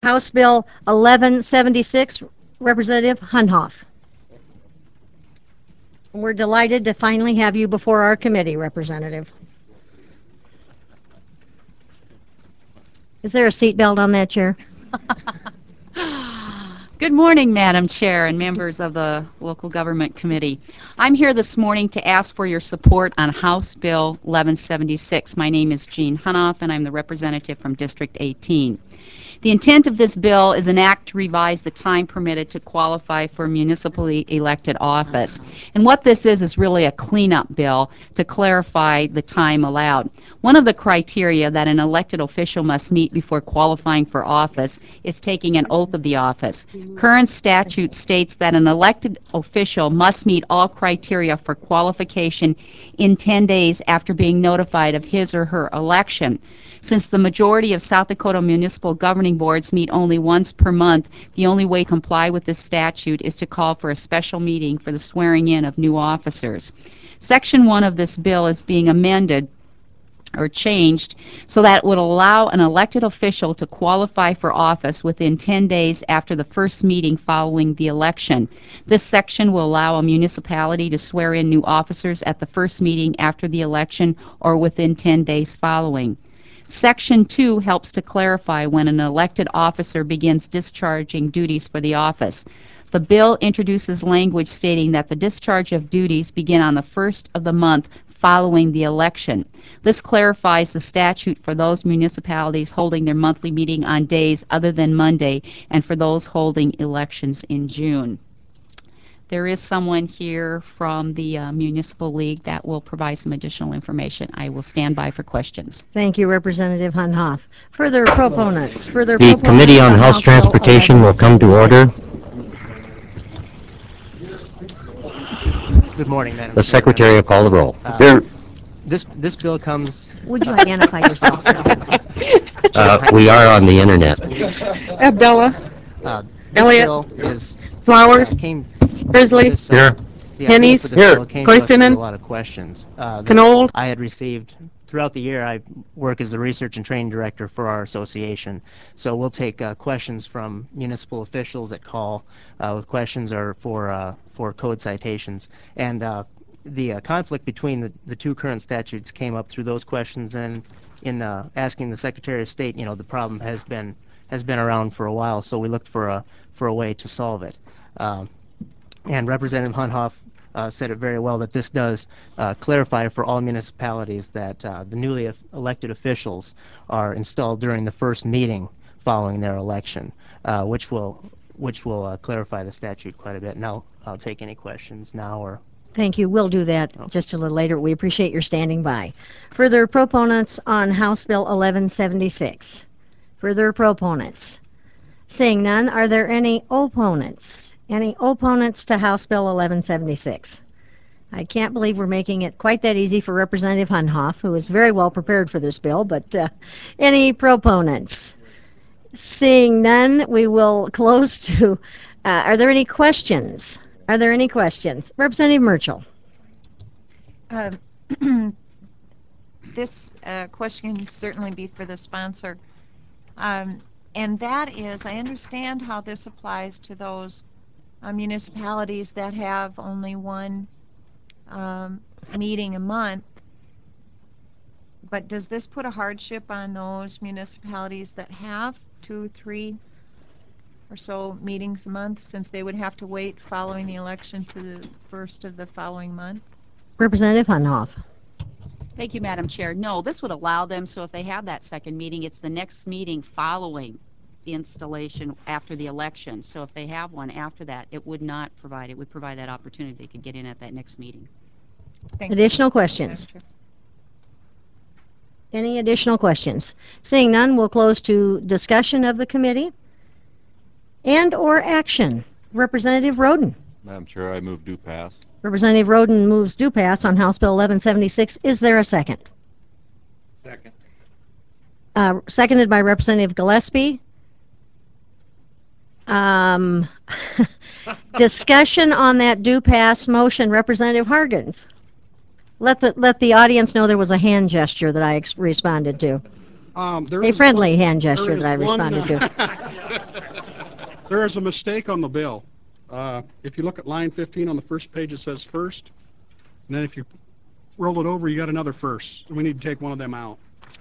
House Bill 1176, Representative Hunhoff. We're delighted to finally have you before our committee, Representative. Is there a seatbelt on that chair? Good morning, Madam Chair and members of the Local Government Committee. I'm here this morning to ask for your support on House Bill 1176. My name is Jean Hunhoff, and I'm the representative from District 18. The intent of this bill is an act to revise the time permitted to qualify for municipally elected office. And what this is really a cleanup bill to clarify the time allowed. One of the criteria that an elected official must meet before qualifying for office is taking an oath of the office. Current statute states that an elected official must meet all criteria for qualification in 10 days after being notified of his or her election. Since the majority of South Dakota municipal governing boards meet only once per month, the only way to comply with this statute is to call for a special meeting for the swearing in of new officers. Section 1 of this bill is being amended or changed so that it would allow an elected official to qualify for office within 10 days after the first meeting following the election. This section will allow a municipality to swear in new officers at the first meeting after the election or within 10 days following. Section 2 helps to clarify when an elected officer begins discharging duties for the office. The bill introduces language stating that the discharge of duties begin on the first of the month following the election. This clarifies the statute for those municipalities holding their monthly meeting on days other than Monday and for those holding elections in June. There is someone here from the Municipal League that will provide some additional information. I will stand by for questions. Thank you, Representative Hunhoff. Further proponents? The Committee on House Transportation will come to order. Good morning, Madam The Chair. Secretary will call the roll. This bill comes... Would you identify yourself, sir? We are on the internet. Abdullah. This Elliott. bill is... Flowers. Grizzly. Here. Hennies. Here. Koistinen. A lot of questions. Knoll. I had received... Throughout the year, I work as the research and training director for our association. So we'll take questions from municipal officials that call with questions or for code citations. And the conflict between the two current statutes came up through those questions. And in asking the Secretary of State, the problem has been around for a while. So we looked for a way to solve it. And Representative Hunhoff said it very well that this does clarify for all municipalities that the newly elected officials are installed during the first meeting following their election, which will clarify the statute quite a bit. Now I'll take any questions now or... Thank you. We'll do that just a little later. We appreciate your standing by. Further proponents on House Bill 1176? Further proponents? Seeing none, are there any opponents? Any opponents to House Bill 1176? I can't believe we're making it quite that easy for Representative Hunhoff, who is very well prepared for this bill, but any proponents? Seeing none, we will close to... are there any questions? Are there any questions? Representative Merchel. This question can certainly be for the sponsor. And that is, I understand how this applies to those municipalities that have only one meeting a month. But does this put a hardship on those municipalities that have 2, 3 or so meetings a month, since they would have to wait following the election to the first of the following month? Representative Hunhoff. Thank you, Madam Chair. No, this would allow them, so if they have that second meeting, it's the next meeting following the installation after the election. So if they have one after that, it would not provide, it would provide that opportunity. They could get in at that next meeting. Additional questions? Any additional questions? Seeing none, we'll close to discussion of the committee and or action. Representative Roden. Madam Chair, I move do pass. Representative Roden moves do pass on House Bill 1176. Is there a second? Second. Seconded by Representative Gillespie. Discussion on that do pass motion. Representative Hargens. Let the audience know there was a hand gesture that I responded to. A friendly hand gesture that I responded to. There is a mistake on the bill. If you look at line 15 on the first page, it says first. And then if you roll it over, you got another first. So we need to take one of them out.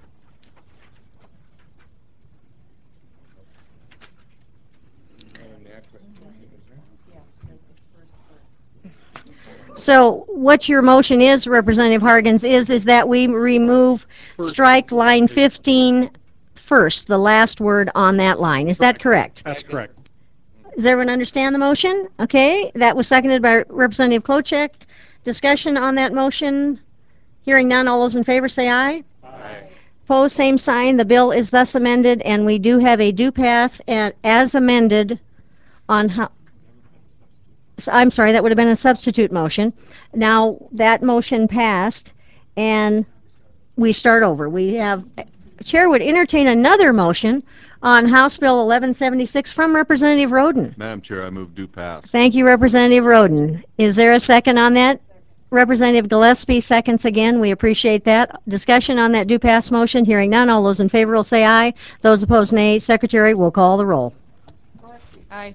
So what your motion is, Representative Hargens, is that we remove strike line 15 first, the last word on that line. Is that correct? That's correct. Does everyone understand the motion? Okay, that was seconded by Representative Klochek. Discussion on that motion? Hearing none, all those in favor say aye. Aye. Opposed, same sign. The bill is thus amended, and we do have a do pass as amended on how... I'm sorry, that would have been a substitute motion. Now, that motion passed, and we start over. We have... Chair would entertain another motion on House Bill 1176 from Representative Roden. Madam Chair, I move due pass. Thank you, Representative Roden. Is there a second on that? Representative Gillespie seconds again. We appreciate that. Discussion on that do pass motion. Hearing none. All those in favor will say aye. Those opposed, nay. Secretary will call the roll. Aye.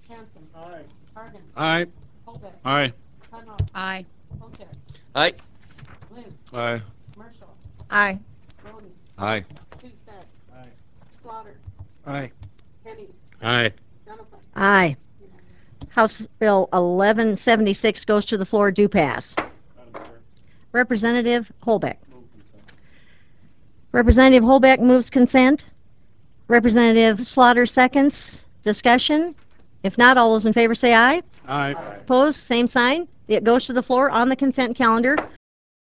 Aye. Aye. Aye. Aye. Aye. Aye. Aye. Aye. Aye. Aye. House Bill 1176 goes to the floor. Do pass. Representative Holbeck. Representative Holbeck moves consent. Representative Slaughter seconds. Discussion? If not, all those in favor say aye. Aye. Opposed? Same sign. It goes to the floor on the consent calendar.